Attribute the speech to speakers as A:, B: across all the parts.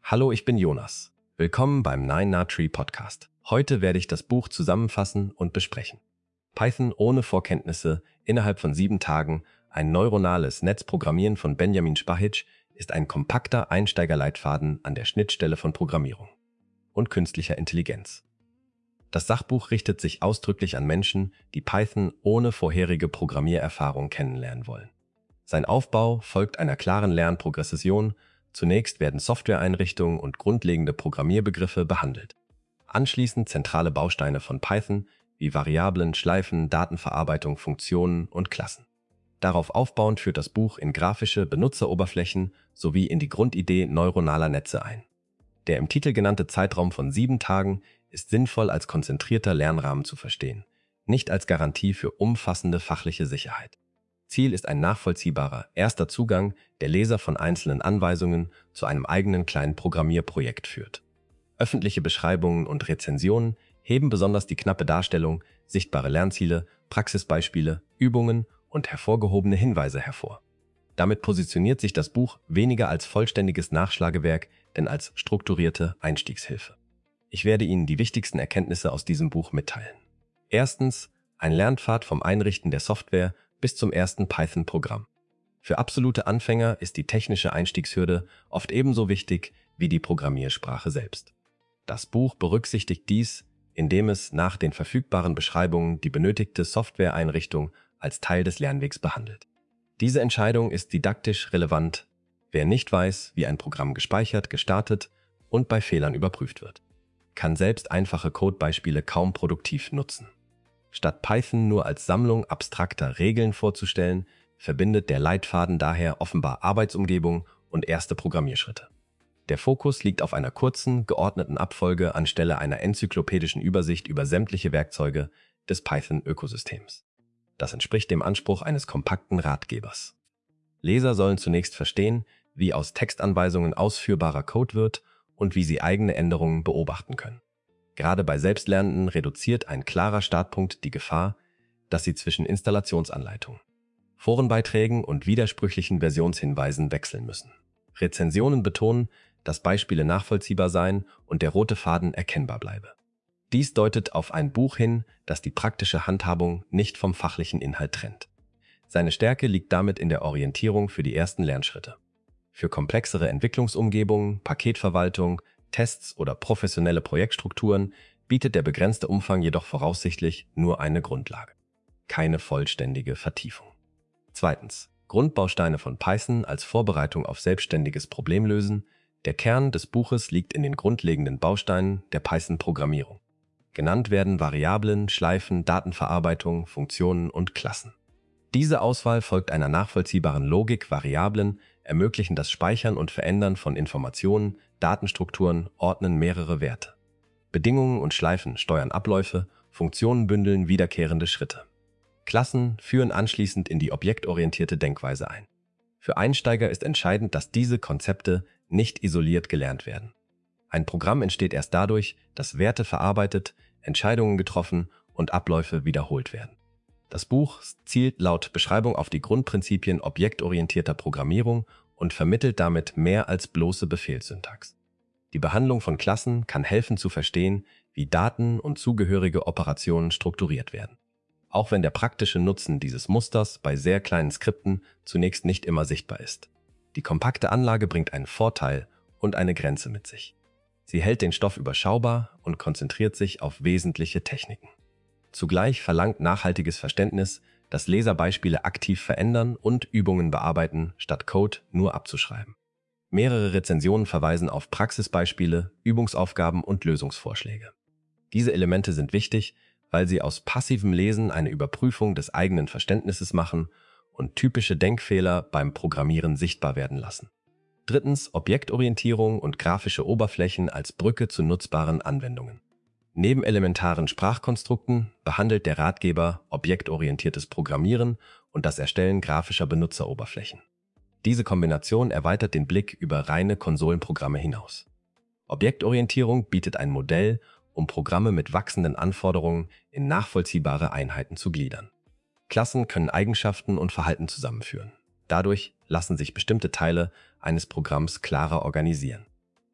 A: Hallo, ich bin Jonas. Willkommen beim 9na-Tree Podcast. Heute werde ich das Buch zusammenfassen und besprechen. Python ohne Vorkenntnisse innerhalb von 7 Tagen, ein neuronales Netz programmieren von Benjamin Spahic ist ein kompakter Einsteigerleitfaden an der Schnittstelle von Programmierung und künstlicher Intelligenz. Das Sachbuch richtet sich ausdrücklich an Menschen, die Python ohne vorherige Programmiererfahrung kennenlernen wollen. Sein Aufbau folgt einer klaren Lernprogression. Zunächst werden Softwareeinrichtungen und grundlegende Programmierbegriffe behandelt. Anschließend zentrale Bausteine von Python wie Variablen, Schleifen, Datenverarbeitung, Funktionen und Klassen. Darauf aufbauend führt das Buch in grafische Benutzeroberflächen sowie in die Grundidee neuronaler Netze ein. Der im Titel genannte Zeitraum von 7 Tagen ist sinnvoll als konzentrierter Lernrahmen zu verstehen, nicht als Garantie für umfassende fachliche Sicherheit. Ziel ist ein nachvollziehbarer erster Zugang, der Leser von einzelnen Anweisungen zu einem eigenen kleinen Programmierprojekt führt. Öffentliche Beschreibungen und Rezensionen heben besonders die knappe Darstellung, sichtbare Lernziele, Praxisbeispiele, Übungen und hervorgehobene Hinweise hervor. Damit positioniert sich das Buch weniger als vollständiges Nachschlagewerk, denn als strukturierte Einstiegshilfe. Ich werde Ihnen die wichtigsten Erkenntnisse aus diesem Buch mitteilen. Erstens, ein Lernpfad vom Einrichten der Software bis zum ersten Python-Programm. Für absolute Anfänger ist die technische Einstiegshürde oft ebenso wichtig wie die Programmiersprache selbst. Das Buch berücksichtigt dies, indem es nach den verfügbaren Beschreibungen die benötigte Softwareeinrichtung als Teil des Lernwegs behandelt. Diese Entscheidung ist didaktisch relevant, wer nicht weiß, wie ein Programm gespeichert, gestartet und bei Fehlern überprüft wird, kann selbst einfache Codebeispiele kaum produktiv nutzen. Statt Python nur als Sammlung abstrakter Regeln vorzustellen, verbindet der Leitfaden daher offenbar Arbeitsumgebung und erste Programmierschritte. Der Fokus liegt auf einer kurzen, geordneten Abfolge anstelle einer enzyklopädischen Übersicht über sämtliche Werkzeuge des Python-Ökosystems. Das entspricht dem Anspruch eines kompakten Ratgebers. Leser sollen zunächst verstehen, wie aus Textanweisungen ausführbarer Code wird und wie sie eigene Änderungen beobachten können. Gerade bei Selbstlernenden reduziert ein klarer Startpunkt die Gefahr, dass sie zwischen Installationsanleitungen, Forenbeiträgen und widersprüchlichen Versionshinweisen wechseln müssen. Rezensionen betonen, dass Beispiele nachvollziehbar seien und der rote Faden erkennbar bleibe. Dies deutet auf ein Buch hin, das die praktische Handhabung nicht vom fachlichen Inhalt trennt. Seine Stärke liegt damit in der Orientierung für die ersten Lernschritte. Für komplexere Entwicklungsumgebungen, Paketverwaltung, Tests oder professionelle Projektstrukturen bietet der begrenzte Umfang jedoch voraussichtlich nur eine Grundlage, keine vollständige Vertiefung. Zweitens, Grundbausteine von Python als Vorbereitung auf selbstständiges Problemlösen. Der Kern des Buches liegt in den grundlegenden Bausteinen der Python-Programmierung. Genannt werden Variablen, Schleifen, Datenverarbeitung, Funktionen und Klassen. Diese Auswahl folgt einer nachvollziehbaren Logik. Variablen ermöglichen das Speichern und Verändern von Informationen, Datenstrukturen ordnen mehrere Werte. Bedingungen und Schleifen steuern Abläufe, Funktionen bündeln wiederkehrende Schritte. Klassen führen anschließend in die objektorientierte Denkweise ein. Für Einsteiger ist entscheidend, dass diese Konzepte nicht isoliert gelernt werden. Ein Programm entsteht erst dadurch, dass Werte verarbeitet, Entscheidungen getroffen und Abläufe wiederholt werden. Das Buch zielt laut Beschreibung auf die Grundprinzipien objektorientierter Programmierung und vermittelt damit mehr als bloße Befehlssyntax. Die Behandlung von Klassen kann helfen zu verstehen, wie Daten und zugehörige Operationen strukturiert werden. Auch wenn der praktische Nutzen dieses Musters bei sehr kleinen Skripten zunächst nicht immer sichtbar ist. Die kompakte Anlage bringt einen Vorteil und eine Grenze mit sich. Sie hält den Stoff überschaubar und konzentriert sich auf wesentliche Techniken. Zugleich verlangt nachhaltiges Verständnis, dass Leser Beispiele aktiv verändern und Übungen bearbeiten, statt Code nur abzuschreiben. Mehrere Rezensionen verweisen auf Praxisbeispiele, Übungsaufgaben und Lösungsvorschläge. Diese Elemente sind wichtig, weil sie aus passivem Lesen eine Überprüfung des eigenen Verständnisses machen und typische Denkfehler beim Programmieren sichtbar werden lassen. Drittens, Objektorientierung und grafische Oberflächen als Brücke zu nutzbaren Anwendungen. Neben elementaren Sprachkonstrukten behandelt der Ratgeber objektorientiertes Programmieren und das Erstellen grafischer Benutzeroberflächen. Diese Kombination erweitert den Blick über reine Konsolenprogramme hinaus. Objektorientierung bietet ein Modell, um Programme mit wachsenden Anforderungen in nachvollziehbare Einheiten zu gliedern. Klassen können Eigenschaften und Verhalten zusammenführen. Dadurch lassen sich bestimmte Teile eines Programms klarer organisieren.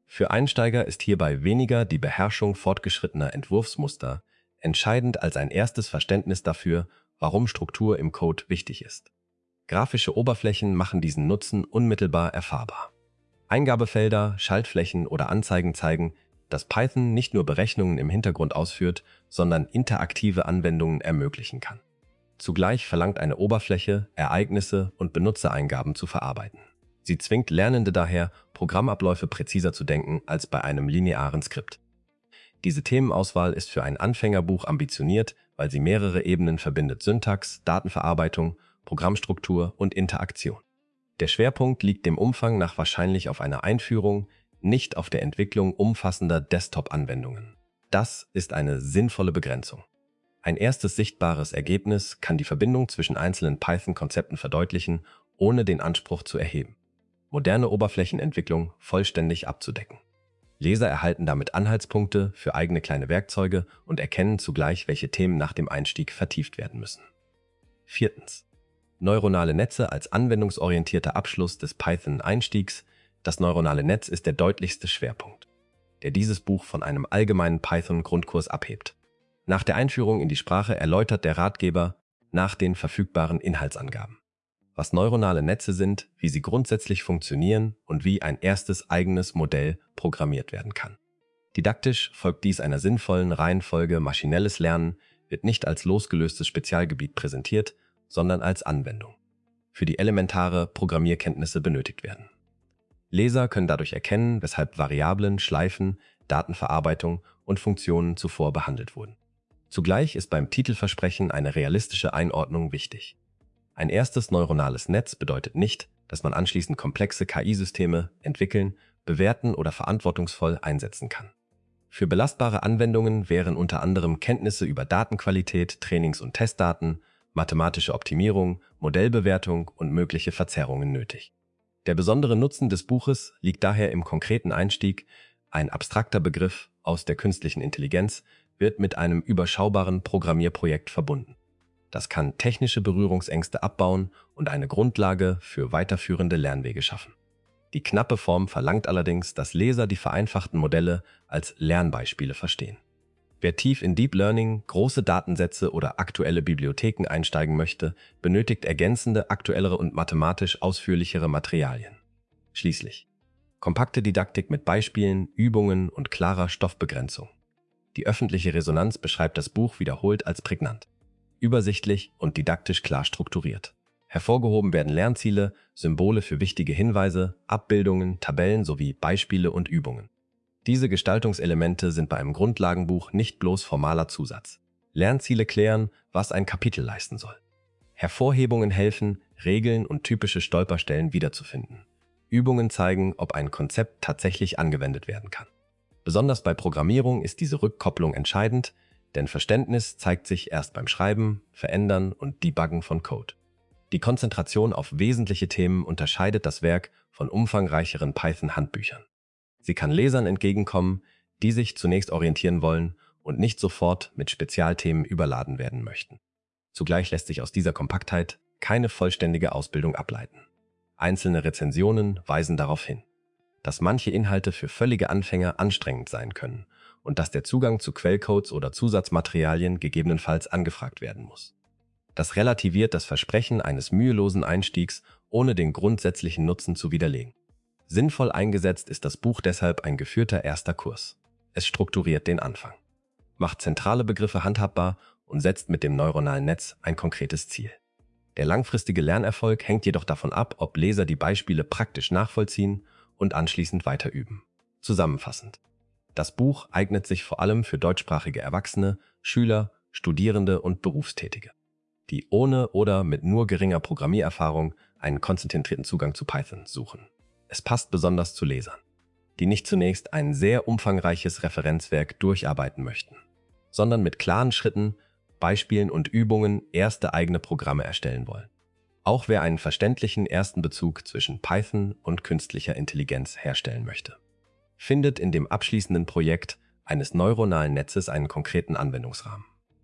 A: Für Einsteiger ist hierbei weniger die Beherrschung fortgeschrittener Entwurfsmuster entscheidend als ein erstes Verständnis dafür, warum Struktur im Code wichtig ist. Grafische Oberflächen machen diesen Nutzen unmittelbar erfahrbar. Eingabefelder, Schaltflächen oder Anzeigen zeigen, dass Python nicht nur Berechnungen im Hintergrund ausführt, sondern interaktive Anwendungen ermöglichen kann. Zugleich verlangt eine Oberfläche, Ereignisse und Benutzereingaben zu verarbeiten. Sie zwingt Lernende daher, Programmabläufe präziser zu denken als bei einem linearen Skript. Diese Themenauswahl ist für ein Anfängerbuch ambitioniert, weil sie mehrere Ebenen verbindet: Syntax, Datenverarbeitung, Programmstruktur und Interaktion. Der Schwerpunkt liegt dem Umfang nach wahrscheinlich auf einer Einführung, nicht auf der Entwicklung umfassender Desktop-Anwendungen. Das ist eine sinnvolle Begrenzung. Ein erstes sichtbares Ergebnis kann die Verbindung zwischen einzelnen Python-Konzepten verdeutlichen, ohne den Anspruch zu erheben, moderne Oberflächenentwicklung vollständig abzudecken. Leser erhalten damit Anhaltspunkte für eigene kleine Werkzeuge und erkennen zugleich, welche Themen nach dem Einstieg vertieft werden müssen. Viertens. Neuronale Netze als anwendungsorientierter Abschluss des Python-Einstiegs. Das neuronale Netz ist der deutlichste Schwerpunkt, der dieses Buch von einem allgemeinen Python-Grundkurs abhebt. Nach der Einführung in die Sprache erläutert der Ratgeber nach den verfügbaren Inhaltsangaben, was neuronale Netze sind, wie sie grundsätzlich funktionieren und wie ein erstes eigenes Modell programmiert werden kann. Didaktisch folgt dies einer sinnvollen Reihenfolge. Maschinelles Lernen wird nicht als losgelöstes Spezialgebiet präsentiert, sondern als Anwendung, für die elementare Programmierkenntnisse benötigt werden. Leser können dadurch erkennen, weshalb Variablen, Schleifen, Datenverarbeitung und Funktionen zuvor behandelt wurden. Zugleich ist beim Titelversprechen eine realistische Einordnung wichtig. Ein erstes neuronales Netz bedeutet nicht, dass man anschließend komplexe KI-Systeme entwickeln, bewerten oder verantwortungsvoll einsetzen kann. Für belastbare Anwendungen wären unter anderem Kenntnisse über Datenqualität, Trainings- und Testdaten, mathematische Optimierung, Modellbewertung und mögliche Verzerrungen nötig. Der besondere Nutzen des Buches liegt daher im konkreten Einstieg. Ein abstrakter Begriff aus der künstlichen Intelligenz wird mit einem überschaubaren Programmierprojekt verbunden. Das kann technische Berührungsängste abbauen und eine Grundlage für weiterführende Lernwege schaffen. Die knappe Form verlangt allerdings, dass Leser die vereinfachten Modelle als Lernbeispiele verstehen. Wer tief in Deep Learning, große Datensätze oder aktuelle Bibliotheken einsteigen möchte, benötigt ergänzende, aktuellere und mathematisch ausführlichere Materialien. Schließlich kompakte Didaktik mit Beispielen, Übungen und klarer Stoffbegrenzung. Die öffentliche Resonanz beschreibt das Buch wiederholt als prägnant, übersichtlich und didaktisch klar strukturiert. Hervorgehoben werden Lernziele, Symbole für wichtige Hinweise, Abbildungen, Tabellen sowie Beispiele und Übungen. Diese Gestaltungselemente sind bei einem Grundlagenbuch nicht bloß formaler Zusatz. Lernziele klären, was ein Kapitel leisten soll. Hervorhebungen helfen, Regeln und typische Stolperstellen wiederzufinden. Übungen zeigen, ob ein Konzept tatsächlich angewendet werden kann. Besonders bei Programmierung ist diese Rückkopplung entscheidend, denn Verständnis zeigt sich erst beim Schreiben, Verändern und Debuggen von Code. Die Konzentration auf wesentliche Themen unterscheidet das Werk von umfangreicheren Python-Handbüchern. Sie kann Lesern entgegenkommen, die sich zunächst orientieren wollen und nicht sofort mit Spezialthemen überladen werden möchten. Zugleich lässt sich aus dieser Kompaktheit keine vollständige Ausbildung ableiten. Einzelne Rezensionen weisen darauf hin, dass manche Inhalte für völlige Anfänger anstrengend sein können und dass der Zugang zu Quellcodes oder Zusatzmaterialien gegebenenfalls angefragt werden muss. Das relativiert das Versprechen eines mühelosen Einstiegs, ohne den grundsätzlichen Nutzen zu widerlegen. Sinnvoll eingesetzt ist das Buch deshalb ein geführter erster Kurs. Es strukturiert den Anfang, macht zentrale Begriffe handhabbar und setzt mit dem neuronalen Netz ein konkretes Ziel. Der langfristige Lernerfolg hängt jedoch davon ab, ob Leser die Beispiele praktisch nachvollziehen und anschließend weiter üben. Zusammenfassend: Das Buch eignet sich vor allem für deutschsprachige Erwachsene, Schüler, Studierende und Berufstätige, die ohne oder mit nur geringer Programmiererfahrung einen konzentrierten Zugang zu Python suchen. Es passt besonders zu Lesern, die nicht zunächst ein sehr umfangreiches Referenzwerk durcharbeiten möchten, sondern mit klaren Schritten, Beispielen und Übungen erste eigene Programme erstellen wollen. Auch wer einen verständlichen ersten Bezug zwischen Python und künstlicher Intelligenz herstellen möchte, findet in dem abschließenden Projekt eines neuronalen Netzes einen konkreten Anwendungsrahmen.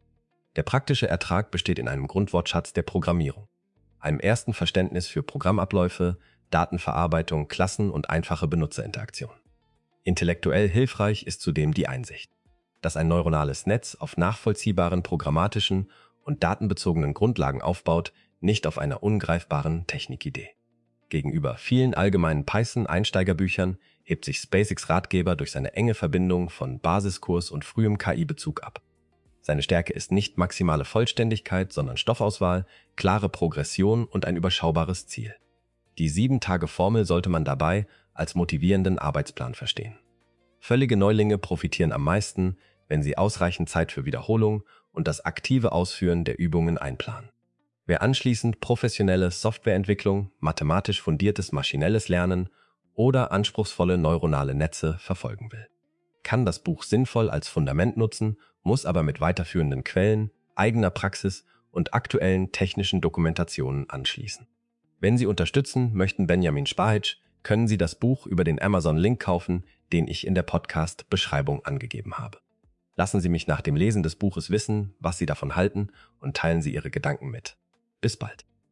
A: Der praktische Ertrag besteht in einem Grundwortschatz der Programmierung, einem ersten Verständnis für Programmabläufe, Datenverarbeitung, Klassen und einfache Benutzerinteraktion. Intellektuell hilfreich ist zudem die Einsicht, dass ein neuronales Netz auf nachvollziehbaren programmatischen und datenbezogenen Grundlagen aufbaut, nicht auf einer ungreifbaren Technikidee. Gegenüber vielen allgemeinen Python-Einsteigerbüchern hebt sich SpaceX Ratgeber durch seine enge Verbindung von Basiskurs und frühem KI-Bezug ab. Seine Stärke ist nicht maximale Vollständigkeit, sondern Stoffauswahl, klare Progression und ein überschaubares Ziel. Die 7-Tage-Formel sollte man dabei als motivierenden Arbeitsplan verstehen. Völlige Neulinge profitieren am meisten, wenn sie ausreichend Zeit für Wiederholung und das aktive Ausführen der Übungen einplanen. Wer anschließend professionelle Softwareentwicklung, mathematisch fundiertes maschinelles Lernen oder anspruchsvolle neuronale Netze verfolgen will, kann das Buch sinnvoll als Fundament nutzen, muss aber mit weiterführenden Quellen, eigener Praxis und aktuellen technischen Dokumentationen anschließen. Wenn Sie unterstützen möchten Benjamin Spahitsch, können Sie das Buch über den Amazon-Link kaufen, den ich in der Podcast-Beschreibung angegeben habe. Lassen Sie mich nach dem Lesen des Buches wissen, was Sie davon halten und teilen Sie Ihre Gedanken mit. Bis bald.